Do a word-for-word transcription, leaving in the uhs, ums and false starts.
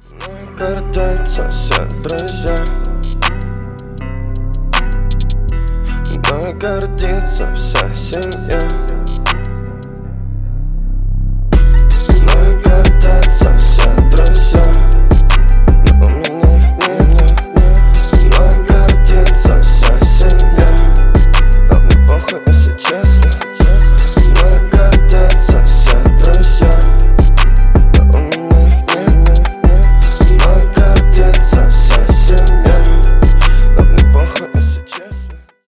Мной гордятся все друзья, мной гордится вся семья.